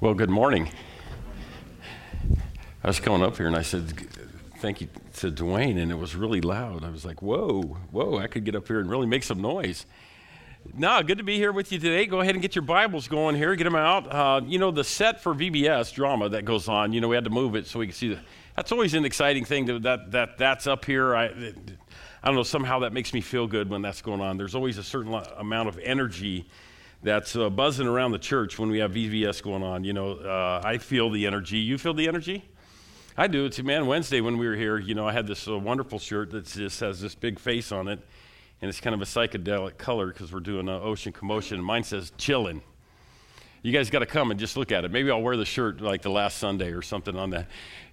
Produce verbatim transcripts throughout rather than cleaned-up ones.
Well, good morning. I was coming up here and I said, thank you to Dwayne, and it was really loud. I was like, whoa, whoa, I could get up here and really make some noise. No, good to be here with you today. Go ahead and get your Bibles going here, get them out. Uh, you know, the set for V B S drama that goes on, you know, we had to move it so we could see the, that's always an exciting thing to, that that that's up here. I, it, I don't know, somehow that makes me feel good when that's going on. There's always a certain amount of energy that's uh, buzzing around the church when we have V B S going on. You know, uh, I feel the energy. You feel the energy? I do. It's, man, Wednesday when we were here, you know, I had this uh, wonderful shirt that just has this big face on it, and it's kind of a psychedelic color because we're doing uh, Ocean Commotion, and mine says chillin'. You guys got to come and just look at it. Maybe I'll wear the shirt like the last Sunday or something on that.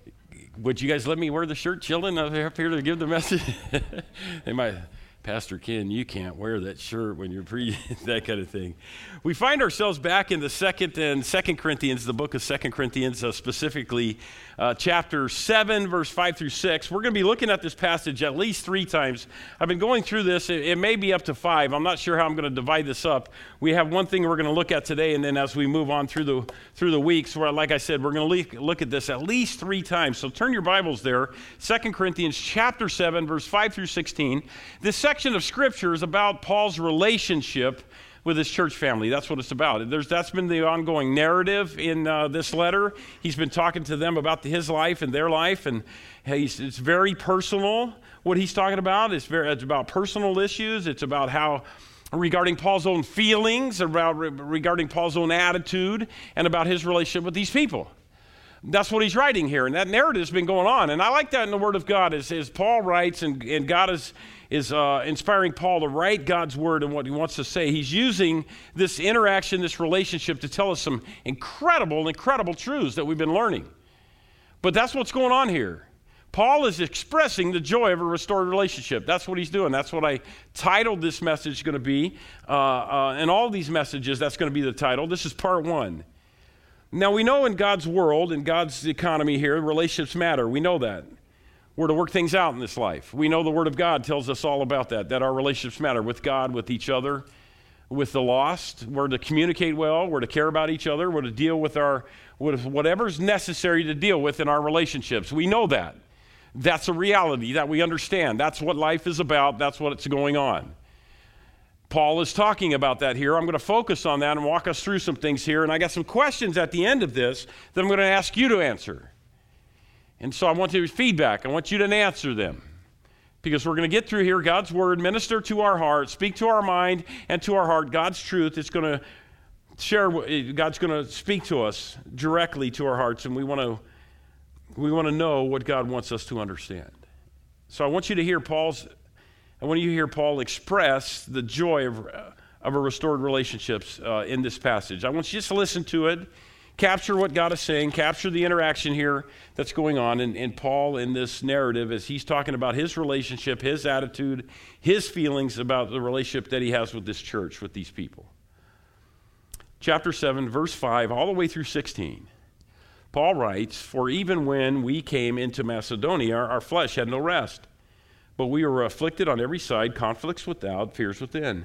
Would you guys let me wear the shirt chillin' up here to give the message? They might... Pastor Ken, you can't wear that shirt when you're pre that kind of thing. We find ourselves back in the second and Second Corinthians, the book of Second Corinthians, uh, specifically uh, chapter seven, verse five through six. We're going to be looking at this passage at least three times. I've been going through this. It, it may be up to five. I'm not sure how I'm going to divide this up. We have one thing we're going to look at today, and then as we move on through the through the weeks, where, like I said, we're going to look at this at least three times. So turn your Bibles there. Second Corinthians chapter seven, verse five through sixteen. This section of Scripture is about Paul's relationship with his church family. That's what it's about. There's, that's been the ongoing narrative in uh, this letter. He's been talking to them about his life and their life, and he's, it's very personal. What he's talking about is very, it's about personal issues. It's about how regarding Paul's own feelings, about regarding Paul's own attitude, and about his relationship with these people. That's what he's writing here, and that narrative has been going on. And I like that in the Word of God, as, as Paul writes, and, and God is is uh, inspiring Paul to write God's Word and what he wants to say. He's using this interaction, this relationship, to tell us some incredible, incredible truths that we've been learning. But that's what's going on here. Paul is expressing the joy of a restored relationship. That's what he's doing. That's what I titled this message going to be. Uh, uh, and all these messages, that's going to be the title. This is part one. Now, we know in God's world, in God's economy here, relationships matter. We know that. We're to work things out in this life. We know the Word of God tells us all about that, that our relationships matter with God, with each other, with the lost. We're to communicate well. We're to care about each other. We're to deal with our with whatever's necessary to deal with in our relationships. We know that. That's a reality that we understand. That's what life is about. That's what's going on. Paul is talking about that here. I'm going to focus on that and walk us through some things here. And I got some questions at the end of this that I'm going to ask you to answer. And so I want your feedback. I want you to answer them. Because we're going to get through here God's Word, minister to our heart, speak to our mind and to our heart. God's truth is going to share, God's going to speak to us directly to our hearts. And we want to we want to know what God wants us to understand. So I want you to hear Paul's, I want you to hear Paul express the joy of, uh, of a restored relationships uh, in this passage. I want you just to listen to it. Capture what God is saying, capture the interaction here that's going on in, in Paul in this narrative as he's talking about his relationship, his attitude, his feelings about the relationship that he has with this church, with these people. Chapter seven, verse five, all the way through sixteen. Paul writes, "For even when we came into Macedonia, our flesh had no rest, but we were afflicted on every side, conflicts without, fears within.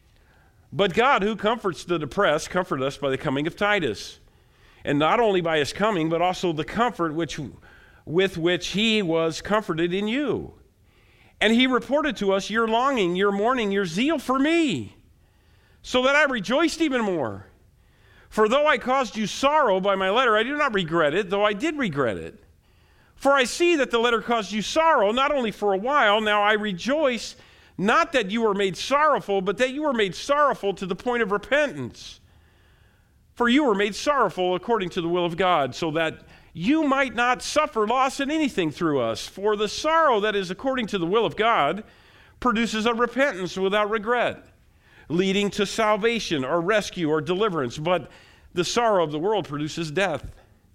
But God, who comforts the depressed, comforted us by the coming of Titus. And not only by his coming, but also the comfort which, with which he was comforted in you. And he reported to us your longing, your mourning, your zeal for me, so that I rejoiced even more. For though I caused you sorrow by my letter, I do not regret it, though I did regret it. For I see that the letter caused you sorrow, not only for a while. Now I rejoice, not that you were made sorrowful, but that you were made sorrowful to the point of repentance. For you were made sorrowful according to the will of God, so that you might not suffer loss in anything through us. For the sorrow that is according to the will of God produces a repentance without regret, leading to salvation or rescue or deliverance. But the sorrow of the world produces death.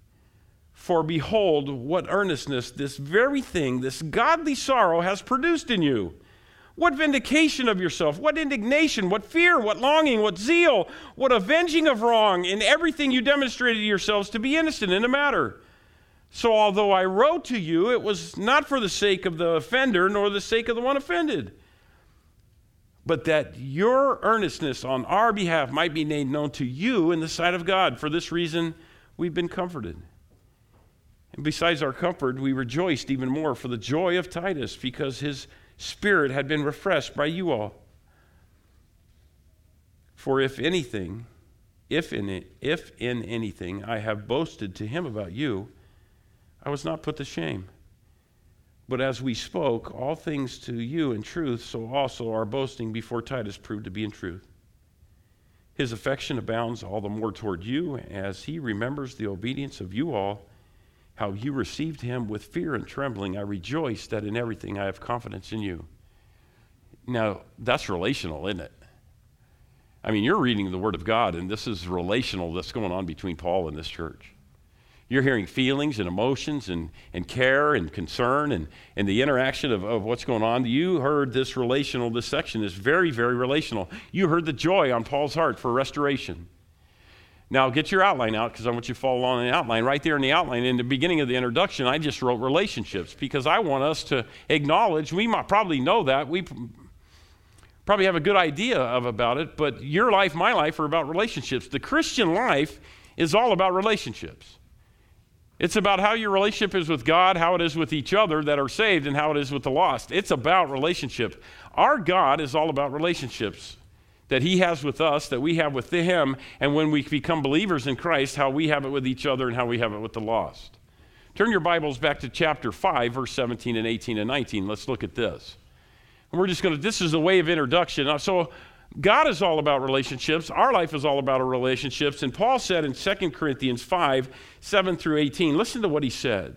For behold, what earnestness this very thing, this godly sorrow has produced in you. What vindication of yourself, what indignation, what fear, what longing, what zeal, what avenging of wrong. In everything you demonstrated yourselves to be innocent in the matter. So although I wrote to you, it was not for the sake of the offender, nor the sake of the one offended, but that your earnestness on our behalf might be made known to you in the sight of God. For this reason, we've been comforted. And besides our comfort, we rejoiced even more for the joy of Titus, because his spirit had been refreshed by you all. For if anything, if in it, if in anything I have boasted to him about you, I was not put to shame. But as we spoke all things to you in truth, so also our boasting before Titus proved to be in truth. His affection abounds all the more toward you, as he remembers the obedience of you all, how you received him with fear and trembling. I rejoice that in everything I have confidence in you. Now, that's relational, isn't it? I mean, you're reading the Word of God, and this is relational that's going on between Paul and this church. You're hearing feelings and emotions and, and care and concern and, and the interaction of, of what's going on. You heard this relational, this section is very, very relational. You heard the joy on Paul's heart for restoration. Now, get your outline out, because I want you to follow along in the outline. Right there in the outline, in the beginning of the introduction, I just wrote relationships, because I want us to acknowledge, we might probably know that, we probably have a good idea of about it, but your life, my life, are about relationships. The Christian life is all about relationships. It's about how your relationship is with God, how it is with each other that are saved, and how it is with the lost. It's about relationship. Our God is all about relationships that he has with us, that we have with him, and when we become believers in Christ, how we have it with each other and how we have it with the lost. Turn your Bibles back to chapter five, verse seventeen and eighteen and nineteen. Let's look at this. And we're just going to, this is a way of introduction. So God is all about relationships. Our life is all about relationships. And Paul said in Second Corinthians five, seven through eighteen, listen to what he said.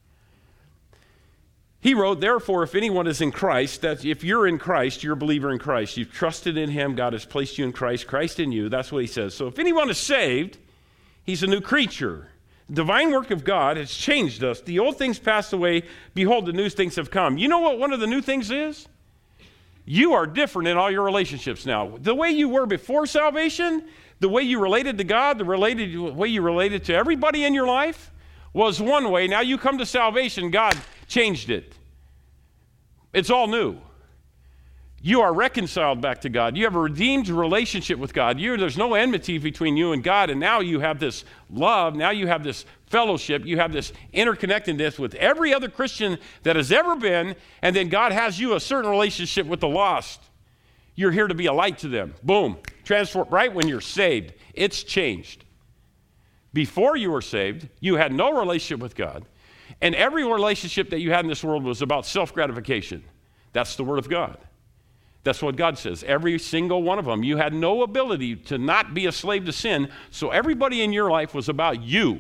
He wrote, therefore, if anyone is in Christ, that if you're in Christ, you're a believer in Christ. You've trusted in him. God has placed you in Christ. Christ in you. That's what he says. So if anyone is saved, he's a new creature. The divine work of God has changed us. The old things passed away. Behold, the new things have come. You know what one of the new things is? You are different in all your relationships now. The way you were before salvation, the way you related to God, the related, way you related to everybody in your life was one way. Now you come to salvation, God changed it. It's all new. You are reconciled back to God. You have a redeemed relationship with God. You, there's no enmity between you and God, and now you have this love. Now you have this fellowship. You have this interconnectedness with every other Christian that has ever been, and then God has you a certain relationship with the lost. You're here to be a light to them. Boom. Transform. Right when you're saved, it's changed. Before you were saved, you had no relationship with God, and every relationship that you had in this world was about self-gratification. That's the Word of God. That's what God says. Every single one of them. You had no ability to not be a slave to sin, so everybody in your life was about you.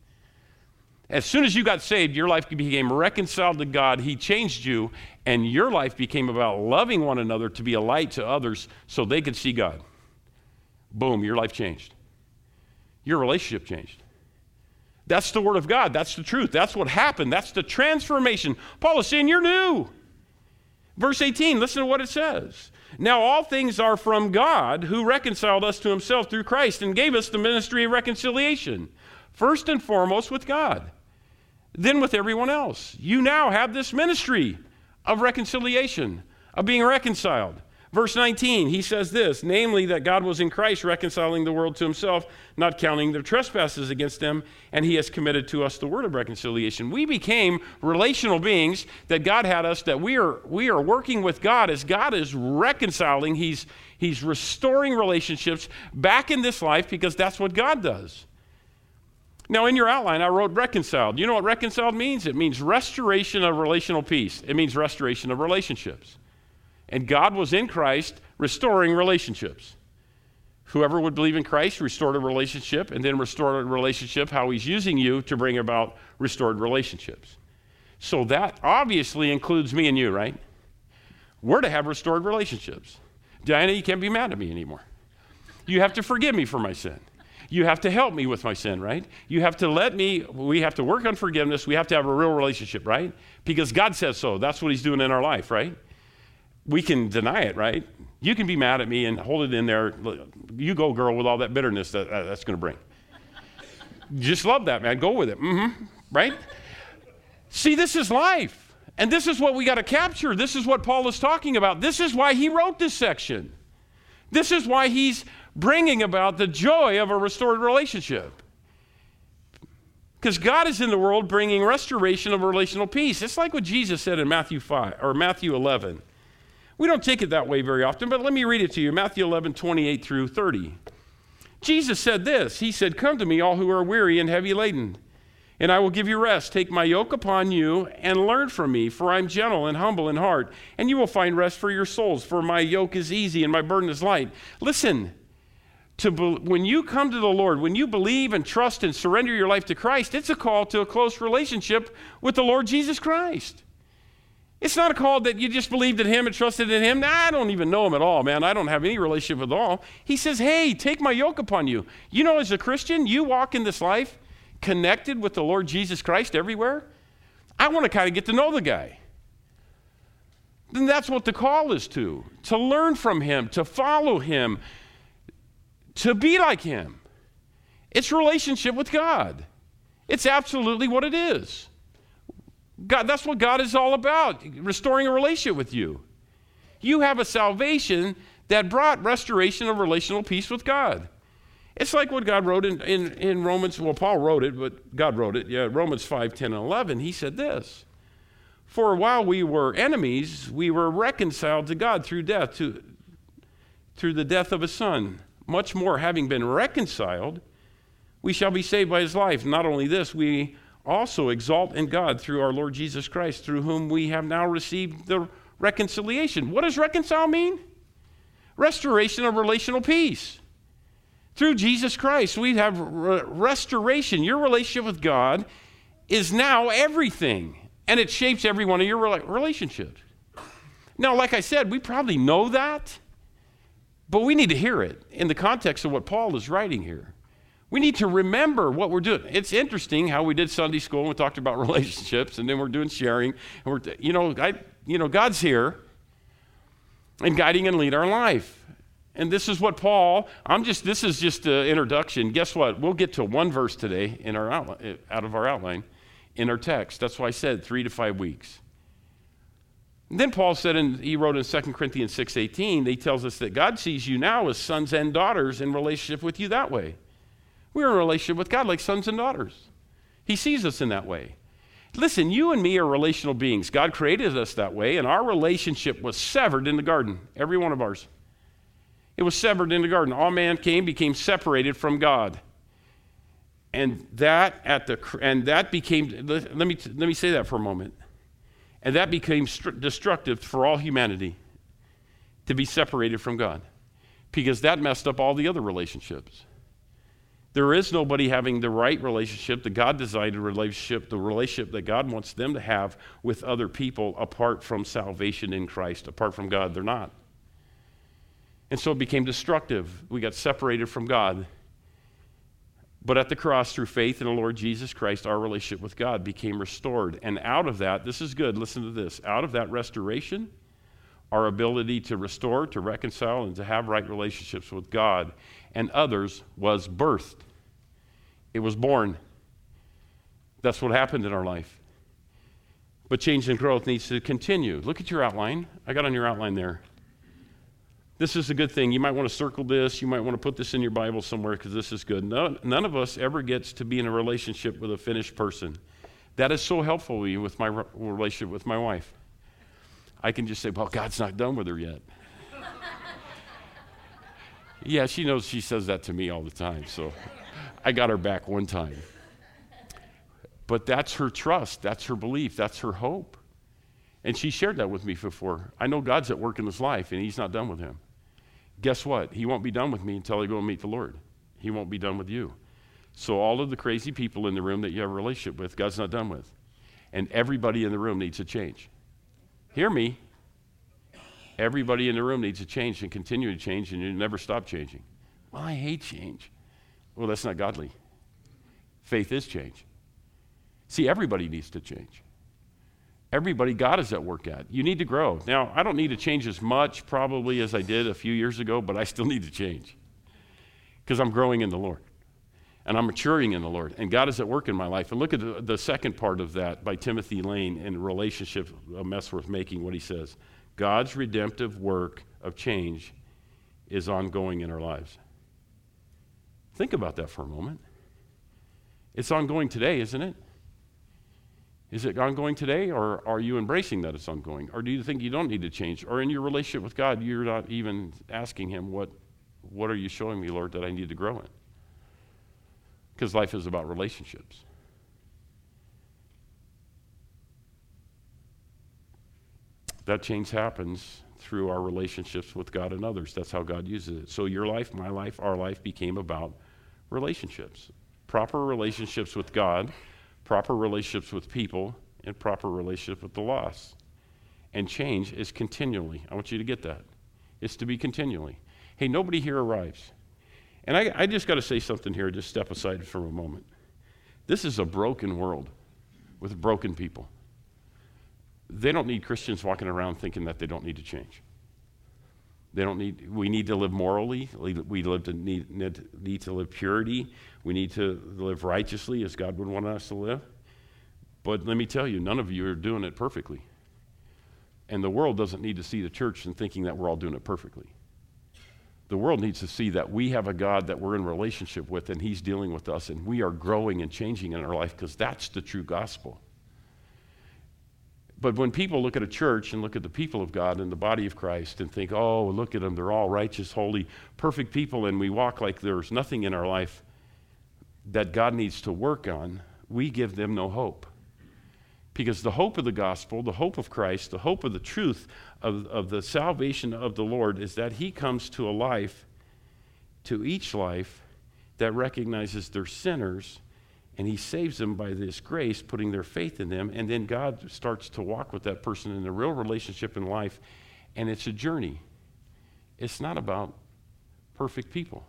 As soon as you got saved, your life became reconciled to God. He changed you, and your life became about loving one another to be a light to others so they could see God. Boom, your life changed. Your relationship changed. That's the Word of God. That's the truth. That's what happened. That's the transformation. Paul is saying you're new. Verse eighteen, listen to what it says. Now all things are from God, who reconciled us to himself through Christ and gave us the ministry of reconciliation. First and foremost with God, then with everyone else. You now have this ministry of reconciliation, of being reconciled. Verse nineteen, he says this, namely that God was in Christ reconciling the world to himself, not counting their trespasses against them, and he has committed to us the word of reconciliation. We became relational beings that God had us, that we are we are working with God as God is reconciling. He's, he's restoring relationships back in this life because that's what God does. Now, in your outline, I wrote reconciled. You know what reconciled means? It means restoration of relational peace. It means restoration of relationships. And God was in Christ restoring relationships. Whoever would believe in Christ restored a relationship, and then restored a relationship, how he's using you to bring about restored relationships. So that obviously includes me and you, right? We're to have restored relationships. Diana, you can't be mad at me anymore. You have to forgive me for my sin. You have to help me with my sin, right? You have to let me, we have to work on forgiveness. We have to have a real relationship, right? Because God says so. That's what he's doing in our life, right? We can deny it, right? You can be mad at me and hold it in there. You go, girl, with all that bitterness that uh, that's going to bring. Just love that, man. Go with it. Mm-hmm. Right? See, this is life. And this is what we got to capture. This is what Paul is talking about. This is why he wrote this section. This is why he's bringing about the joy of a restored relationship. Because God is in the world bringing restoration of relational peace. It's like what Jesus said in Matthew five or Matthew eleven. We don't take it that way very often, but let me read it to you. Matthew eleven, twenty-eight through thirty. Jesus said this. He said, "Come to me, all who are weary and heavy laden, and I will give you rest. Take my yoke upon you and learn from me, for I am gentle and humble in heart, and you will find rest for your souls, for my yoke is easy and my burden is light." Listen, to be, when you come to the Lord, when you believe and trust and surrender your life to Christ, it's a call to a close relationship with the Lord Jesus Christ. It's not a call that you just believed in him and trusted in him. Nah, I don't even know him at all, man. I don't have any relationship with all. He says, hey, take my yoke upon you. You know, as a Christian, you walk in this life connected with the Lord Jesus Christ everywhere. I want to kind of get to know the guy. Then that's what the call is to, to learn from him, to follow him, to be like him. It's relationship with God. It's absolutely what it is. God, that's what God is all about, restoring a relationship with you. You have a salvation that brought restoration of relational peace with God. It's like what God wrote in, in, in Romans, well, Paul wrote it, but God wrote it. Yeah, Romans five, ten, and eleven, he said this: "For while we were enemies, we were reconciled to God through death, to, through the death of his Son. Much more, having been reconciled, we shall be saved by his life. Not only this, we also exalt in God through our Lord Jesus Christ, through whom we have now received the reconciliation." What does reconcile mean? Restoration of relational peace. Through Jesus Christ, we have re- restoration. Your relationship with God is now everything, and it shapes every one of your rela- relationships. Now, like I said, we probably know that, but we need to hear it in the context of what Paul is writing here. We need to remember what we're doing. It's interesting how we did Sunday school and we talked about relationships, and then we're doing sharing. And we're, you know, I, you know, God's here and guiding and lead our life. And this is what Paul. I'm just. This is just an introduction. Guess what? We'll get to one verse today in our outline, out of our outline, in our text. That's why I said three to five weeks. And then Paul said, and he wrote in Second Corinthians six eighteen. He tells us that God sees you now as sons and daughters in relationship with you that way. We're in a relationship with God like sons and daughters. He sees us in that way. Listen, you and me are relational beings. God created us that way, and our relationship was severed in the garden, every one of ours. It was severed in the garden. All man came, became separated from God. And that at the and that became, let me let me say that for a moment. And that became destructive for all humanity to be separated from God, because that messed up all the other relationships. There is nobody having the right relationship, the God-designed relationship, the relationship that God wants them to have with other people apart from salvation in Christ. Apart from God, they're not. And so it became destructive. We got separated from God. But at the cross, through faith in the Lord Jesus Christ, our relationship with God became restored. And out of that, this is good, listen to this, out of that restoration, our ability to restore, to reconcile, and to have right relationships with God and others was birthed. It was born. That's what happened in our life. But change and growth needs to continue. Look at your outline. I got on your outline there. This is a good thing. You might want to circle this. You might want to put this in your Bible somewhere, because this is good. None, none of us ever gets to be in a relationship with a finished person. That is so helpful to me with my re- relationship with my wife. I can just say, well, God's not done with her yet. Yeah, she knows she says that to me all the time, so I got her back one time. But that's her trust. That's her belief. That's her hope. And she shared that with me before. I know God's at work in his life, and he's not done with him. Guess what? He won't be done with me until I go and meet the Lord. He won't be done with you. So all of the crazy people in the room that you have a relationship with, God's not done with. And everybody in the room needs a change. Hear me. Everybody in the room needs to change and continue to change, and you never stop changing. Well, I hate change. Well, that's not godly. Faith is change. See, everybody needs to change. Everybody God is at work at. You need to grow. Now, I don't need to change as much probably as I did a few years ago, but I still need to change because I'm growing in the Lord and I'm maturing in the Lord, and God is at work in my life. And look at the, the second part of that by Timothy Lane in Relationship, A Mess Worth Making, what he says. God's redemptive work of change is ongoing in our lives. Think about that for a moment. It's ongoing today, isn't it? Is it ongoing today, or are you embracing that it's ongoing? Or do you think you don't need to change? Or in your relationship with God, you're not even asking him, what, what are you showing me, Lord, that I need to grow in? Because life is about relationships. That change happens through our relationships with God and others. That's how God uses it. So your life, my life, our life became about relationships. Proper relationships with God, proper relationships with people, and proper relationship with the lost. And change is continually. I want you to get that. It's to be continually. Hey, nobody here arrives. And I, I just got to say something here, just step aside for a moment. This is a broken world with broken people. They don't need Christians walking around thinking that they don't need to change. They don't need, we need to live morally. We live to need, need, need to live purity. We need to live righteously as God would want us to live. But let me tell you, none of you are doing it perfectly. And the world doesn't need to see the church and thinking that we're all doing it perfectly. The world needs to see that we have a God that we're in relationship with, and he's dealing with us, and we are growing and changing in our life, because that's the true gospel. But when people look at a church and look at the people of God and the body of Christ and think, oh, look at them, they're all righteous, holy, perfect people, and we walk like there's nothing in our life that God needs to work on, we give them no hope. Because the hope of the gospel, the hope of Christ, the hope of the truth of, of the salvation of the Lord is that he comes to a life, to each life, that recognizes they're sinners, and he saves them by this grace, putting their faith in them, and then God starts to walk with that person in a real relationship in life, and it's a journey. It's not about perfect people.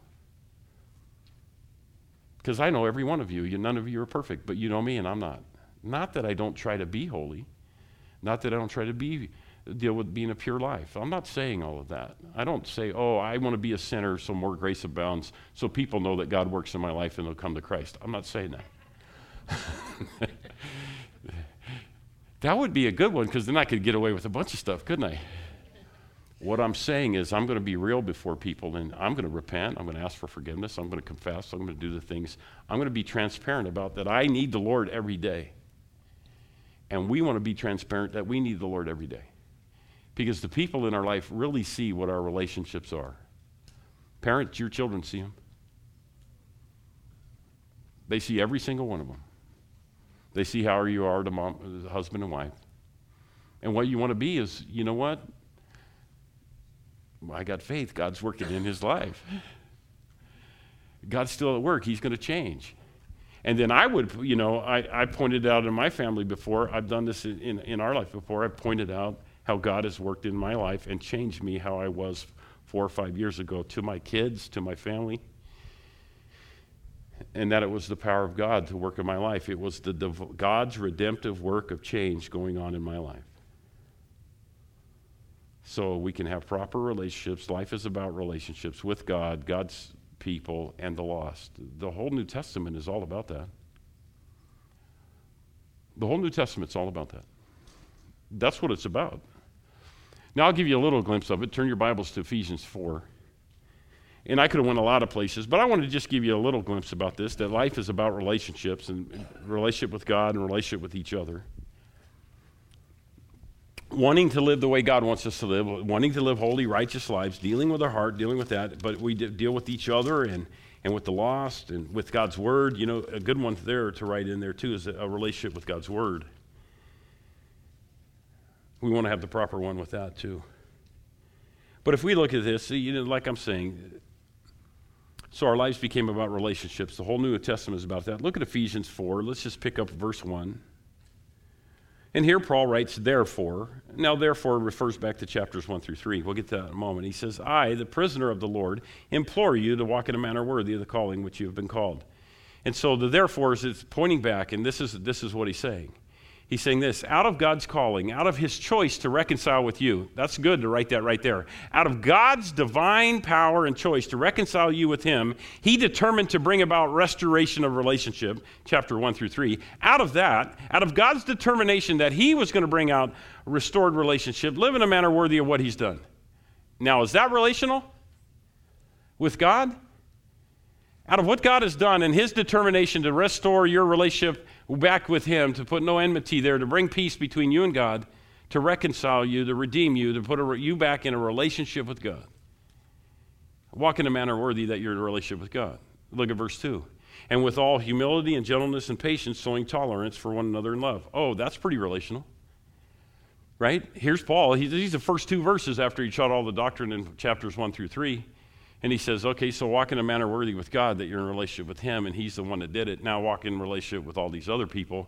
Because I know every one of you, you, none of you are perfect, but you know me and I'm not. Not that I don't try to be holy, not that I don't try to be deal with being a pure life. I'm not saying all of that. I don't say, oh, I want to be a sinner so more grace abounds, so people know that God works in my life and they'll come to Christ. I'm not saying that. That would be a good one, because then I could get away with a bunch of stuff, couldn't I? What I'm saying is I'm going to be real before people, and I'm going to repent. I'm going to ask for forgiveness. I'm going to confess. I'm going to do the things. I'm going to be transparent about that. I need the Lord every day. And we want to be transparent that we need the Lord every day. Because the people in our life really see what our relationships are. Parents, your children see them. They see every single one of them. They see how you are to mom, husband and wife. And what you want to be is, you know what? I got faith. God's working in his life. God's still at work. He's going to change. And then I would, you know, I, I pointed out in my family before, I've done this in, in, in our life before, I pointed out how God has worked in my life and changed me how I was four or five years ago, to my kids, to my family. And that it was the power of God to work in my life. It was the div- God's redemptive work of change going on in my life. So we can have proper relationships. Life is about relationships with God, God's people, and the lost. The whole New Testament is all about that. The whole New Testament's all about that. That's what it's about. Now I'll give you a little glimpse of it. Turn your Bibles to Ephesians four. And I could have went a lot of places, but I wanted to just give you a little glimpse about this, that life is about relationships, and relationship with God and relationship with each other. Wanting to live the way God wants us to live, wanting to live holy, righteous lives, dealing with our heart, dealing with that, but we deal with each other and, and with the lost and with God's Word. You know, a good one there to write in there too is a relationship with God's Word. We want to have the proper one with that too. But if we look at this, you know, like I'm saying, so our lives became about relationships. The whole New Testament is about that. Look at Ephesians four. Let's just pick up verse one. And here Paul writes, therefore. Now, therefore refers back to chapters one through three. We'll get to that in a moment. He says, I, the prisoner of the Lord, implore you to walk in a manner worthy of the calling which you have been called. And so the therefore is it's pointing back, and this is this is what he's saying. He's saying this, out of God's calling, out of his choice to reconcile with you. That's good to write that right there. Out of God's divine power and choice to reconcile you with him, he determined to bring about restoration of relationship, chapter one through three. Out of that, out of God's determination that he was going to bring out restored relationship, live in a manner worthy of what he's done. Now, is that relational with God? Out of what God has done and his determination to restore your relationship back with him, to put no enmity there, to bring peace between you and God, to reconcile you, to redeem you, to put a, you back in a relationship with God. Walk in a manner worthy that you're in a relationship with God. Look at verse two. And with all humility and gentleness and patience, showing tolerance for one another in love. Oh, that's pretty relational. Right? Here's Paul. He's, he's the first two verses after he taught all the doctrine in chapters one through three. And he says, okay, so walk in a manner worthy with God, that you're in a relationship with him, and he's the one that did it. Now walk in relationship with all these other people.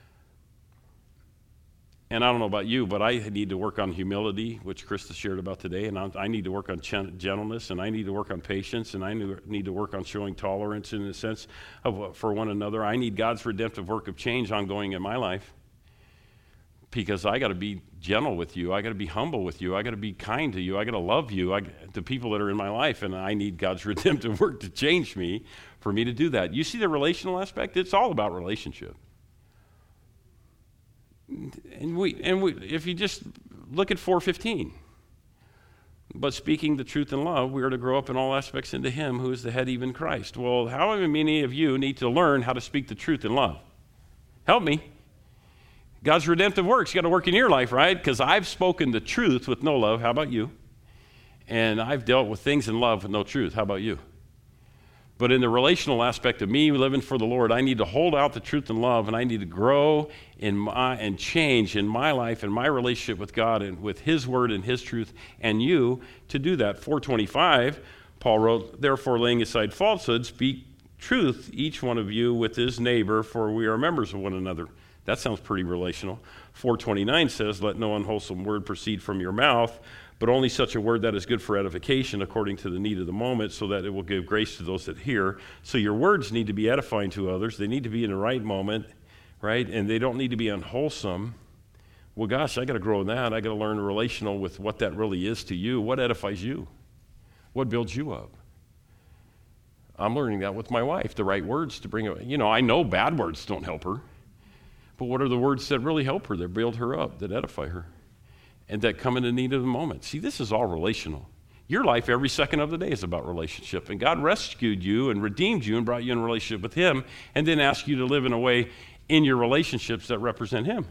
And I don't know about you, but I need to work on humility, which Krista shared about today, and I need to work on gentleness, and I need to work on patience, and I need to work on showing tolerance in the sense of for one another. I need God's redemptive work of change ongoing in my life, because I got to be gentle with you. I got to be humble with you. I got to be kind to you. I got to love you, I, the people that are in my life, and I need God's redemptive work to change me for me to do that. You see the relational aspect? It's all about relationship. And we, and we, if you just look at four fifteen, but speaking the truth in love, we are to grow up in all aspects into him who is the head, even Christ. Well, how many of you need to learn how to speak the truth in love? Help me. God's redemptive works got to work in your life, right? Because I've spoken the truth with no love. How about you? And I've dealt with things in love with no truth. How about you? But in the relational aspect of me living for the Lord, I need to hold out the truth and love, and I need to grow in my and change in my life and my relationship with God and with his word and his truth, and you to do that. four twenty-five, Paul wrote, therefore laying aside falsehood, speak truth, each one of you with his neighbor, for we are members of one another. That sounds pretty relational. four twenty-nine says, let no unwholesome word proceed from your mouth, but only such a word that is good for edification according to the need of the moment, so that it will give grace to those that hear. So your words need to be edifying to others. They need to be in the right moment, right? And they don't need to be unwholesome. Well, gosh, I got to grow in that. I got to learn relational with what that really is to you. What edifies you? What builds you up? I'm learning that with my wife, the right words to bring it. You know, I know bad words don't help her. But what are the words that really help her, that build her up, that edify her, and that come in the need of the moment? See, this is all relational. Your life every second of the day is about relationship. And God rescued you and redeemed you and brought you in a relationship with him, and then asked you to live in a way in your relationships that represent him.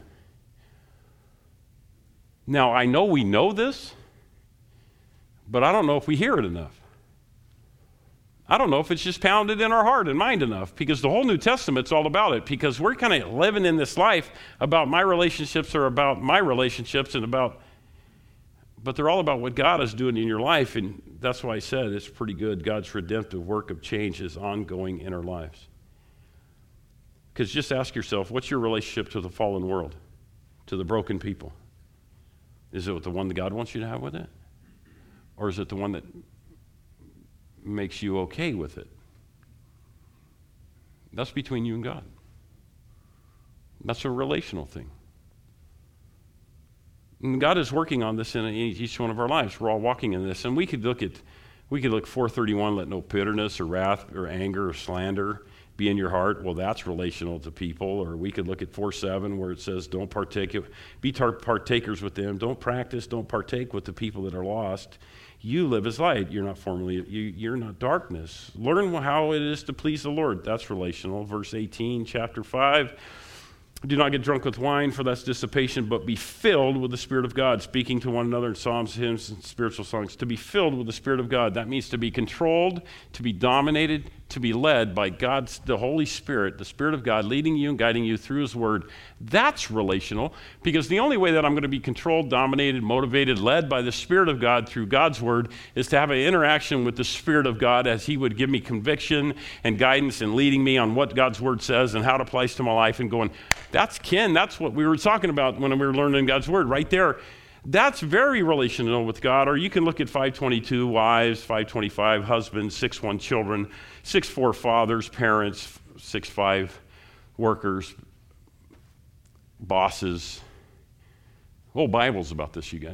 Now, I know we know this, but I don't know if we hear it enough. I don't know if it's just pounded in our heart and mind enough, because the whole New Testament's all about it, because we're kind of living in this life about my relationships or about my relationships and about, but they're all about what God is doing in your life, and that's why I said it's pretty good. God's redemptive work of change is ongoing in our lives. Because just ask yourself, what's your relationship to the fallen world, to the broken people? Is it the one that God wants you to have with it? Or is it the one that makes you okay with it? That's between you and God. That's a relational thing. And God is working on this in each one of our lives. We're all walking in this. And we could look at, we could look four thirty-one, let no bitterness or wrath or anger or slander be in your heart. Well, that's relational to people. Or we could look at four seven where it says, don't partake, be tar- partakers with them. Don't practice, don't partake with the people that are lost. You live as light. You're not formerly, you, you're not darkness. Learn how it is to please the Lord. That's relational. Verse eighteen, chapter five. Do not get drunk with wine, for that's dissipation, but be filled with the Spirit of God, speaking to one another in psalms, hymns, and spiritual songs. To be filled with the Spirit of God, that means to be controlled, to be dominated, to be led by God's, the Holy Spirit, the Spirit of God, leading you and guiding you through his word. That's relational, because the only way that I'm going to be controlled, dominated, motivated, led by the Spirit of God through God's word is to have an interaction with the Spirit of God as he would give me conviction and guidance and leading me on what God's word says and how it applies to my life, and going, that's kin. That's what we were talking about when we were learning God's word right there. That's very relational with God. Or you can look at five twenty-two, wives, five twenty-five, husbands, six one, children, six four, fathers, parents, six five, workers, bosses. The whole Bible's about this, you guys.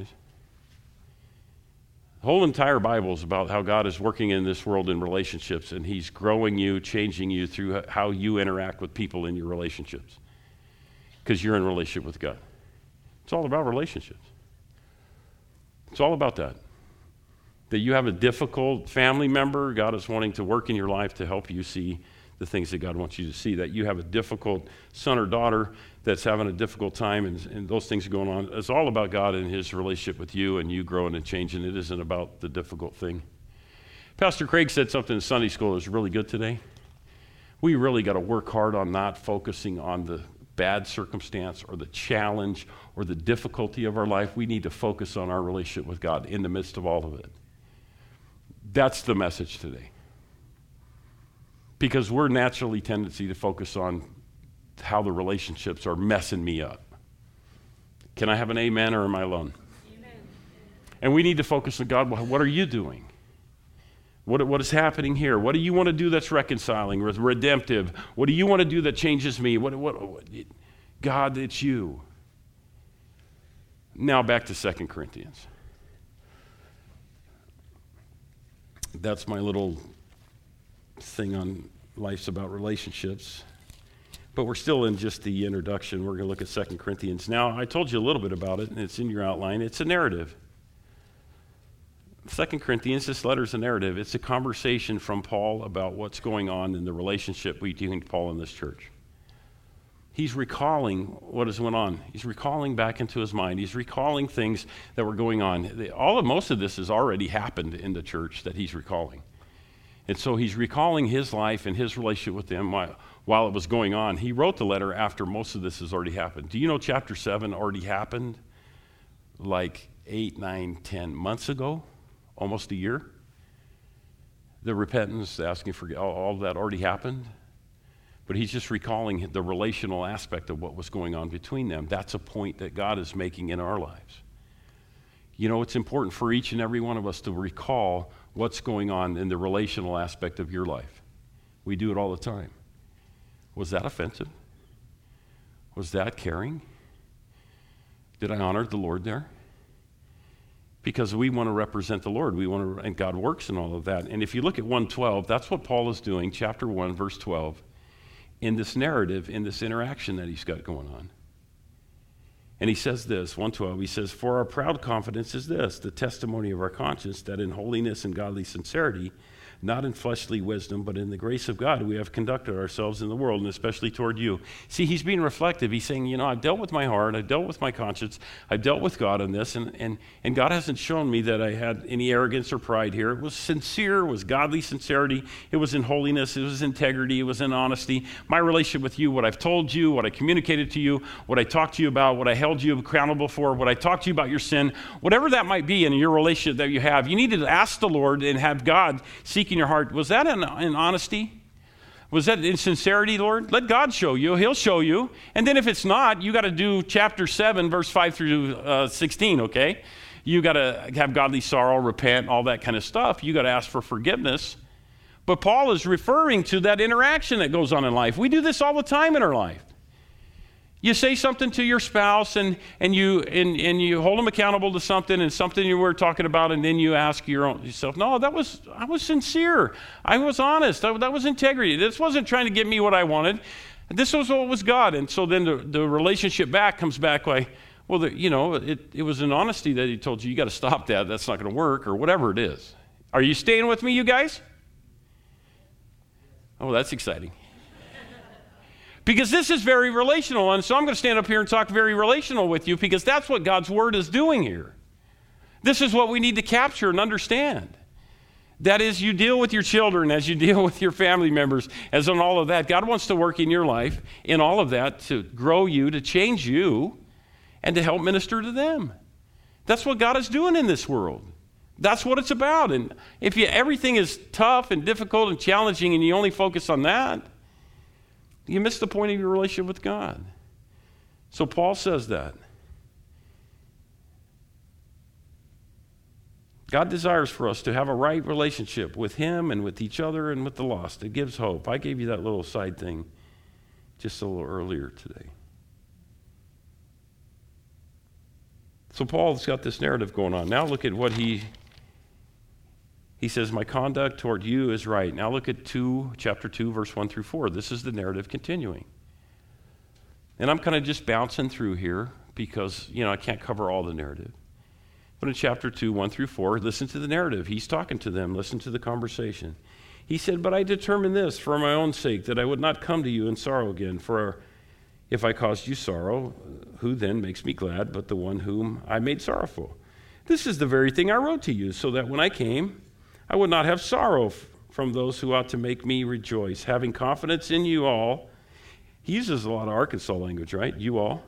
The whole entire Bible is about how God is working in this world in relationships, and he's growing you, changing you through how you interact with people in your relationships, because you're in a relationship with God. It's all about relationships. It's all about that. That you have a difficult family member, God is wanting to work in your life to help you see the things that God wants you to see. That you have a difficult son or daughter that's having a difficult time, and, and those things are going on. It's all about God and his relationship with you and you growing and changing. It isn't about the difficult thing. Pastor Craig said something in Sunday school that was really good today. We really got to work hard on not focusing on the bad circumstance or the challenge or the difficulty of our life. We need to focus on our relationship with God in the midst of all of it. That's the message today. Because we're naturally tendency to focus on how the relationships are messing me up. Can I have an amen, or am I alone? Amen. And we need to focus on God. What are you doing? What, what is happening here? What do you want to do that's reconciling, redemptive? What do you want to do that changes me? What, what, what, God, it's you. Now back to Second Corinthians. That's my little thing on Life's About Relationships. But we're still in just the introduction. We're going to look at Second Corinthians. Now, I told you a little bit about it, and it's in your outline. It's a narrative. Second Corinthians, this letter is a narrative. It's a conversation from Paul about what's going on in the relationship between Paul and this church. He's recalling what has went on. He's recalling back into his mind. He's recalling things that were going on. All of most of this has already happened in the church that he's recalling. And so he's recalling his life and his relationship with them while, while it was going on. He wrote the letter after most of this has already happened. Do you know chapter seven already happened like eight, nine, ten months ago? Almost a year. The repentance, the asking for all, all of that already happened. But he's just recalling the relational aspect of what was going on between them. That's a point that God is making in our lives. You know, it's important for each and every one of us to recall what's going on in the relational aspect of your life. We do it all the time. Was that offensive? Was that caring? Did I honor the Lord there? Because we want to represent the Lord. We want to, and God works in all of that. And if you look at one twelve, that's what Paul is doing, chapter one, verse twelve, in this narrative, in this interaction that he's got going on. And he says this, one twelve, he says, "For our proud confidence is this, the testimony of our conscience, that in holiness and godly sincerity, not in fleshly wisdom, but in the grace of God, we have conducted ourselves in the world, and especially toward you." See, he's being reflective. He's saying, you know, I've dealt with my heart, I've dealt with my conscience, I've dealt with God in this, and, and, and God hasn't shown me that I had any arrogance or pride here. It was sincere, it was godly sincerity, it was in holiness, it was integrity, it was in honesty. My relationship with you, what I've told you, what I communicated to you, what I talked to you about, what I held you accountable for, what I talked to you about your sin, whatever that might be in your relationship that you have, you need to ask the Lord and have God seek in your heart. Was that in, in honesty? Was that in sincerity, Lord? Let God show you. He'll show you. And then if it's not, you got to do chapter seven, verse five through uh, sixteen, okay? You got to have godly sorrow, repent, all that kind of stuff. You got to ask for forgiveness. But Paul is referring to that interaction that goes on in life. We do this all the time in our life. You say something to your spouse and, and, you, and, and you hold them accountable to something and something you were talking about, and then you ask your own, yourself, no, that was, I was sincere. I was honest. That, that was integrity. This wasn't trying to get me what I wanted. This was what was God. And so then the, the relationship back comes back like, well, the, you know, it, it was in honesty that he told you, you got to stop that. That's not going to work, or whatever it is. Are you staying with me, you guys? Oh, that's exciting. Because this is very relational, and so I'm going to stand up here and talk very relational with you, because that's what God's Word is doing here. This is what we need to capture and understand. That is, you deal with your children, as you deal with your family members, as in all of that. God wants to work in your life, in all of that, to grow you, to change you, and to help minister to them. That's what God is doing in this world. That's what it's about. And if you, everything is tough and difficult and challenging, and you only focus on that, you miss the point of your relationship with God. So Paul says that. God desires for us to have a right relationship with Him and with each other and with the lost. It gives hope. I gave you that little side thing just a little earlier today. So Paul's got this narrative going on. Now look at what he He says, my conduct toward you is right. Now look at two, chapter two, verse one through four. This is the narrative continuing. And I'm kind of just bouncing through here because, you know, I can't cover all the narrative. But in chapter two, one through four, listen to the narrative. He's talking to them. Listen to the conversation. He said, but I determined this for my own sake, that I would not come to you in sorrow again. For if I caused you sorrow, who then makes me glad but the one whom I made sorrowful? This is the very thing I wrote to you, so that when I came, I would not have sorrow f- from those who ought to make me rejoice, having confidence in you all. He uses a lot of Arkansas language, right? You all.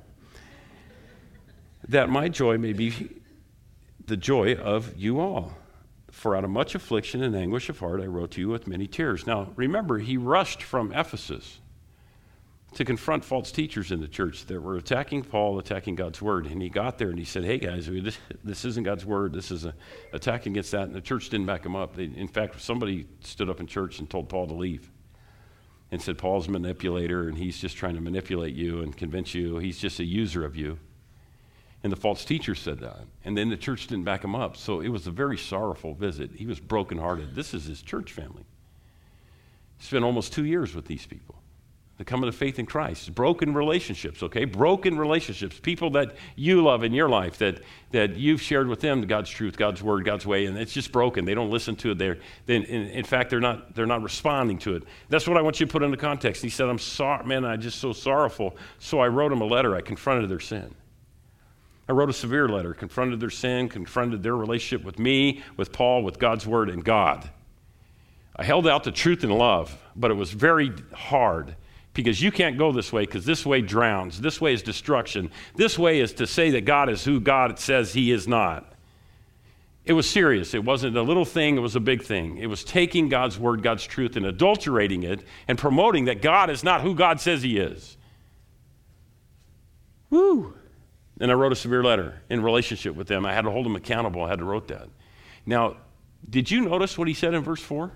That my joy may be the joy of you all. For out of much affliction and anguish of heart I wrote to you with many tears. Now, remember, he rushed from Ephesus to confront false teachers in the church that were attacking Paul, attacking God's word. And he got there and he said, hey guys, this, this isn't God's word. This is an attack against that. And the church didn't back him up. They, in fact, somebody stood up in church and told Paul to leave and said, Paul's a manipulator and he's just trying to manipulate you and convince you. He's just a user of you. And the false teacher said that. And then the church didn't back him up. So it was a very sorrowful visit. He was brokenhearted. This is his church family. He spent almost two years with these people. The coming to faith in Christ. Broken relationships, okay? Broken relationships. People that you love in your life, that, that you've shared with them God's truth, God's word, God's way, and it's just broken. They don't listen to it. They're, they, in, in fact, they're not, they're not responding to it. That's what I want you to put into context. He said, I'm sorry, man, I'm just so sorrowful. So I wrote them a letter. I confronted their sin. I wrote a severe letter, confronted their sin, confronted their relationship with me, with Paul, with God's word, and God. I held out the truth and love, but it was very hard. Because you can't go this way, because this way drowns. This way is destruction. This way is to say that God is who God says he is not. It was serious. It wasn't a little thing. It was a big thing. It was taking God's word, God's truth, and adulterating it and promoting that God is not who God says he is. Woo! And I wrote a severe letter in relationship with them. I had to hold them accountable. I had to write that. Now, did you notice what he said in verse four?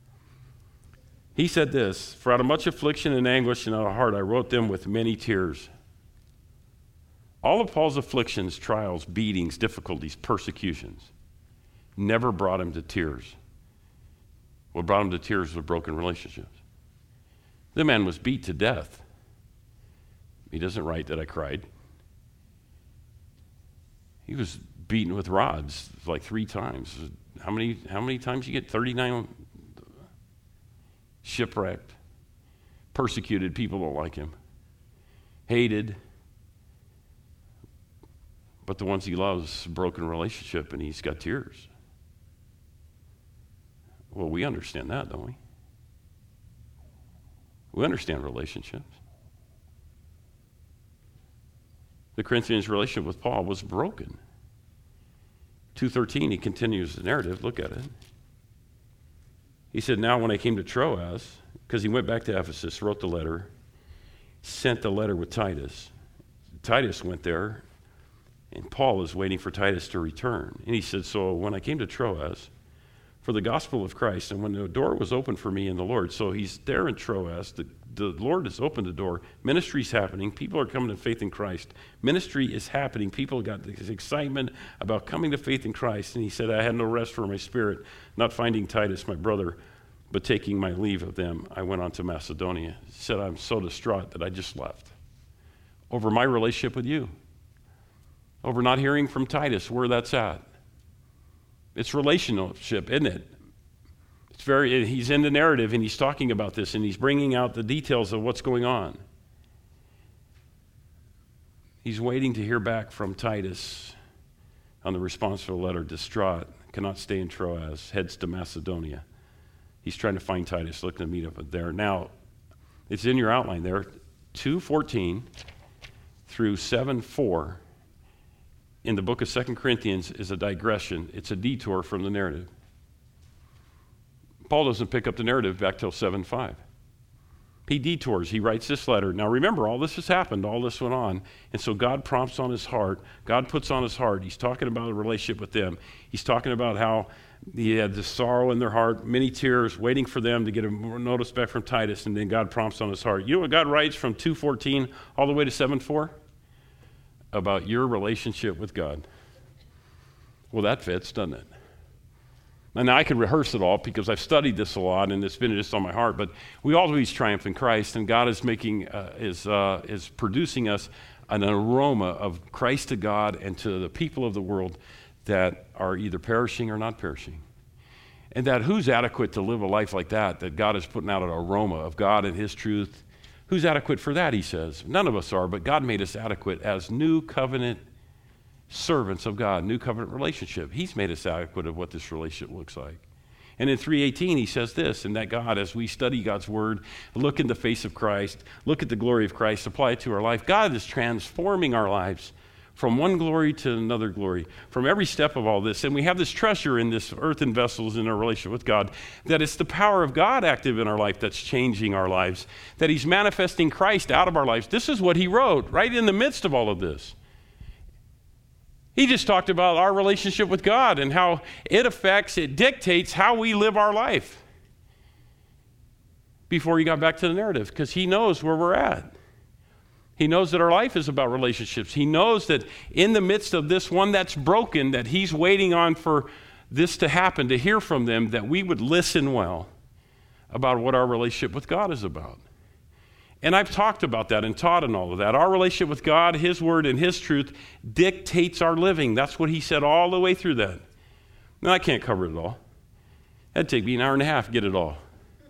He said this, for out of much affliction and anguish in our heart, I wrote them with many tears. All of Paul's afflictions, trials, beatings, difficulties, persecutions never brought him to tears. What brought him to tears was broken relationships. The man was beat to death. He doesn't write that I cried. He was beaten with rods like three times. How many, how many times you get? thirty-nine Shipwrecked, persecuted, people don't like him, hated, but the ones he loves, broken relationship, and he's got tears. Well, we understand that, don't we? We understand relationships. The Corinthians' relationship with Paul was broken. two thirteen, he continues the narrative. Look at it. He said, now when I came to Troas, because he went back to Ephesus, wrote the letter, sent the letter with Titus. Titus went there, and Paul is waiting for Titus to return. And he said, so when I came to Troas for the gospel of Christ, and when the door was open for me in the Lord, so he's there in Troas, the, the Lord has opened the door, ministry's happening, people are coming to faith in Christ, ministry is happening, people got this excitement about coming to faith in Christ, and he said, I had no rest for my spirit, not finding Titus, my brother, but taking my leave of them, I went on to Macedonia. He said, I'm so distraught that I just left over my relationship with you, over not hearing from Titus where that's at. It's relationship, isn't it? It's very. He's in the narrative, and he's talking about this, and he's bringing out the details of what's going on. He's waiting to hear back from Titus on the response to the letter, distraught, cannot stay in Troas, heads to Macedonia. He's trying to find Titus, looking to meet up there. Now, it's in your outline there, two fourteen through seven four. In the book of Second Corinthians is a digression. It's a detour from the narrative. Paul doesn't pick up the narrative back till seven five. He detours. He writes this letter. Now remember, all this has happened. All this went on. And so God prompts on his heart. God puts on his heart. He's talking about a relationship with them. He's talking about how he had this sorrow in their heart, many tears, waiting for them to get a notice back from Titus. And then God prompts on his heart. You know what God writes from two fourteen all the way to seven four? About your relationship with God. Well, that fits, doesn't it? And I could rehearse it all because I've studied this a lot and it's been just on my heart. But we always triumph in Christ, and God is making uh, is uh, is producing us an aroma of Christ to God and to the people of the world that are either perishing or not perishing. And that who's adequate to live a life like that, that God is putting out an aroma of God and his truth? Who's adequate for that, he says? None of us are, but God made us adequate as new covenant servants of God, new covenant relationship. He's made us adequate of what this relationship looks like. And in three eighteen, he says this, and that God, as we study God's word, look in the face of Christ, look at the glory of Christ, apply it to our life, God is transforming our lives from one glory to another glory, from every step of all this. And we have this treasure in this earthen vessels in our relationship with God, that it's the power of God active in our life that's changing our lives, that he's manifesting Christ out of our lives. This is what he wrote right in the midst of all of this. He just talked about our relationship with God and how it affects, it dictates how we live our life before he got back to the narrative, because he knows where we're at. He knows that our life is about relationships. He knows that in the midst of this one that's broken, that he's waiting on for this to happen, to hear from them, that we would listen well about what our relationship with God is about. And I've talked about that and taught and all of that. Our relationship with God, his word, and his truth dictates our living. That's what he said all the way through that. Now, I can't cover it all. That'd take me an hour and a half to get it all.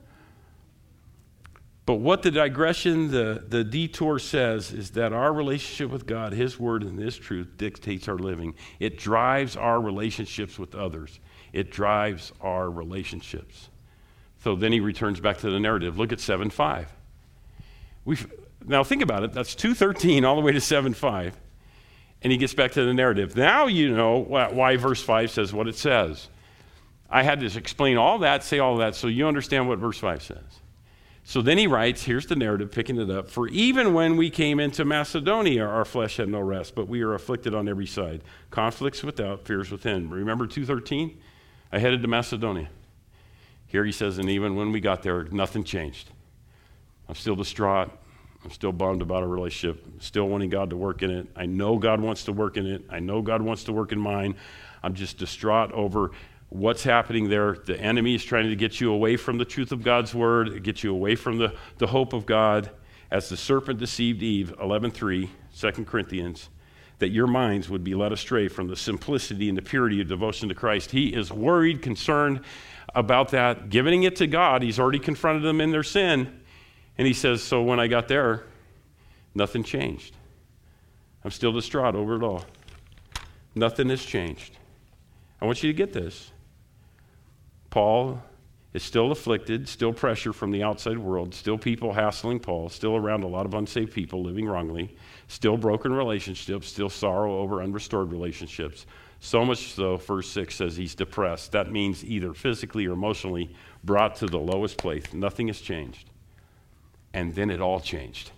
But what the digression, the, the detour says is that our relationship with God, his word, and his truth dictates our living. It drives our relationships with others. It drives our relationships. So then he returns back to the narrative. Look at seven five. We've, now think about it. That's two thirteen all the way to seven five. And he gets back to the narrative. Now you know why, why verse five says what it says. I had to explain all that, say all that, so you understand what verse five says. So then he writes, here's the narrative, picking it up. For even when we came into Macedonia, our flesh had no rest, but we are afflicted on every side. Conflicts without, fears within. Remember two thirteen? I headed to Macedonia. Here he says, and even when we got there, nothing changed. I'm still distraught. I'm still bummed about our relationship. I'm still wanting God to work in it. I know God wants to work in it. I know God wants to work in mine. I'm just distraught over what's happening there. The enemy is trying to get you away from the truth of God's word, get you away from the, the hope of God. As the serpent deceived Eve, eleven three, Second Corinthians, that your minds would be led astray from the simplicity and the purity of devotion to Christ. He is worried, concerned about that, giving it to God. He's already confronted them in their sin. And he says, so when I got there, nothing changed. I'm still distraught over it all. Nothing has changed. I want you to get this. Paul is still afflicted, still pressure from the outside world, still people hassling Paul, still around a lot of unsaved people living wrongly, still broken relationships, still sorrow over unrestored relationships. So much so, verse six says he's depressed. That means either physically or emotionally brought to the lowest place. Nothing has changed. And then it all changed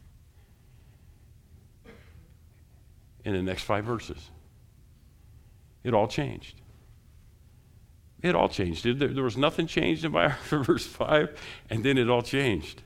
in the next five verses. It all changed. It all changed. There, there was nothing changed in verse five, and then it all changed.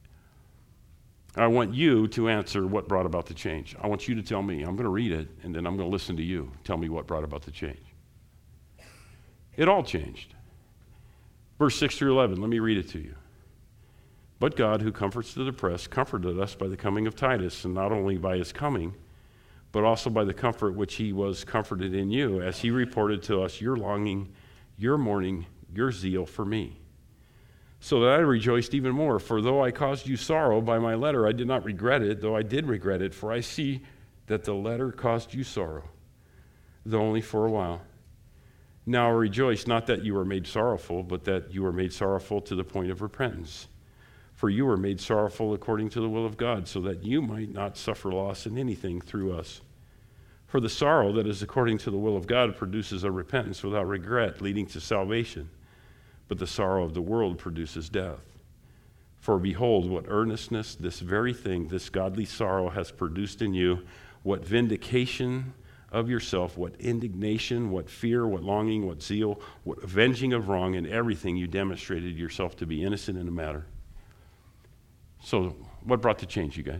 I want you to answer what brought about the change. I want you to tell me. I'm going to read it, and then I'm going to listen to you. Tell me what brought about the change. It all changed. Verse six through eleven, let me read it to you. But God, who comforts the depressed, comforted us by the coming of Titus, and not only by his coming, but also by the comfort which he was comforted in you, as he reported to us your longing, your mourning, your zeal for me. So that I rejoiced even more, for though I caused you sorrow by my letter, I did not regret it, though I did regret it, for I see that the letter caused you sorrow, though only for a while. Now I rejoice, not that you were made sorrowful, but that you were made sorrowful to the point of repentance. For you were made sorrowful according to the will of God, so that you might not suffer loss in anything through us. For the sorrow that is according to the will of God produces a repentance without regret, leading to salvation. But the sorrow of the world produces death. For behold, what earnestness this very thing, this godly sorrow has produced in you, what vindication of yourself, what indignation, what fear, what longing, what zeal, what avenging of wrong, in everything you demonstrated yourself to be innocent in the matter. So, what brought the change, you guys?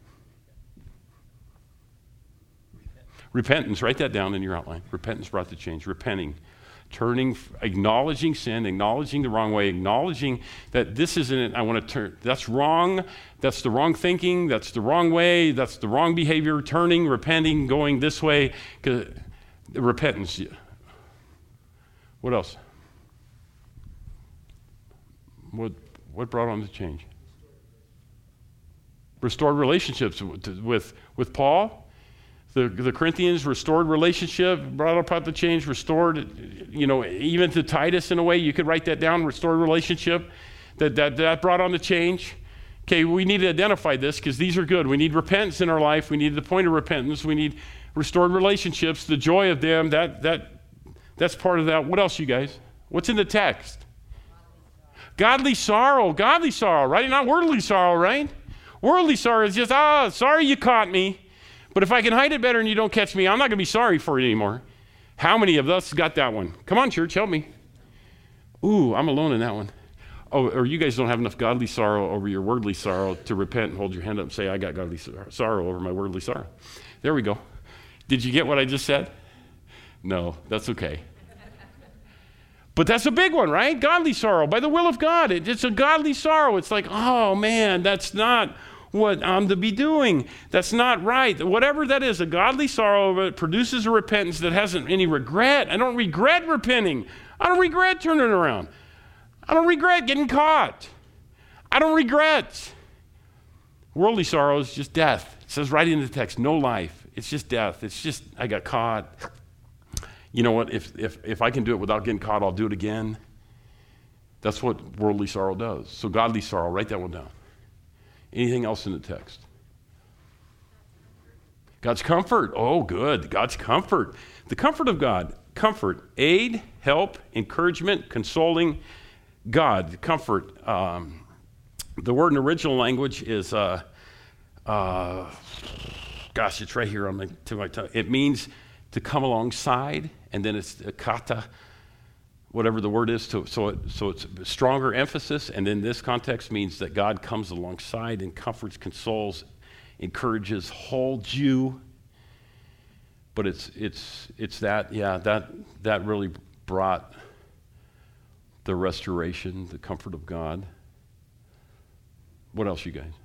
Repentance. Write that down in your outline. Repentance brought the change. Repenting. Turning, acknowledging sin, acknowledging the wrong way, acknowledging that this isn't it. I want to turn. That's wrong. That's the wrong thinking. That's the wrong way. That's the wrong behavior. Turning, repenting, going this way. Repentance. What else? What what brought on the change? Restored relationships with with, with Paul. The, the Corinthians restored relationship, brought about the change, restored, you know, even to Titus in a way, you could write that down, restored relationship, that, that, that brought on the change. Okay, we need to identify this because these are good. We need repentance in our life. We need the point of repentance. We need restored relationships, the joy of them. That that that's part of that. What else, you guys? What's in the text? Godly sorrow. Godly sorrow, right? Not worldly sorrow, right? Worldly sorrow is just, ah, sorry you caught me. But if I can hide it better and you don't catch me, I'm not going to be sorry for it anymore. How many of us got that one? Come on, church, help me. Ooh, I'm alone in that one. Oh, or you guys don't have enough godly sorrow over your worldly sorrow to repent and hold your hand up and say, I got godly sorrow over my worldly sorrow. There we go. Did you get what I just said? No, that's okay. But that's a big one, right? Godly sorrow by the will of God. It, it's a godly sorrow. It's like, oh man, that's not what I'm to be doing. That's not right. Whatever that is, a godly sorrow it produces a repentance that hasn't any regret. I don't regret repenting. I don't regret turning around. I don't regret getting caught. I don't regret. Worldly sorrow is just death. It says right in the text, no life. It's just death. It's just, I got caught. You know what? If if if I can do it without getting caught, I'll do it again. That's what worldly sorrow does. So godly sorrow, write that one down. Anything else in the text? God's comfort. Oh, good. God's comfort. The comfort of God. Comfort. Aid, help, encouragement, consoling. God, comfort. Um, the word in original language is, uh, uh, gosh, it's right here on my, to my tongue. It means to come alongside, and then it's kata, whatever the word is. To, so, it, so it's a stronger emphasis, and then this context means that God comes alongside and comforts, consoles, encourages, holds you. But it's it's it's that yeah that that really brought the restoration, the comfort of God. What else, you guys?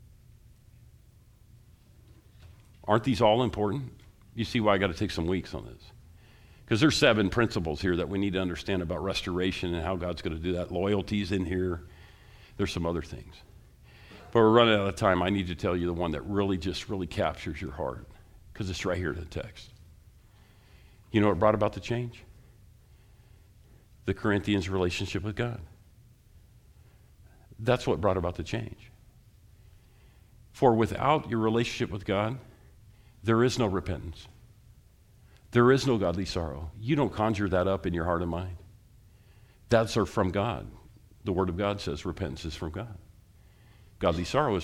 Aren't these all important? You see why I got to take some weeks on this. Because there's seven principles here that we need to understand about restoration and how God's going to do that. Loyalty's in here. There's some other things. But we're running out of time. I need to tell you the one that really just really captures your heart. Because it's right here in the text. You know what brought about the change? The Corinthians' relationship with God. That's what brought about the change. For without your relationship with God, there is no repentance. There is no godly sorrow. You don't conjure that up in your heart and mind. That's from God. The Word of God says repentance is from God. Godly sorrow is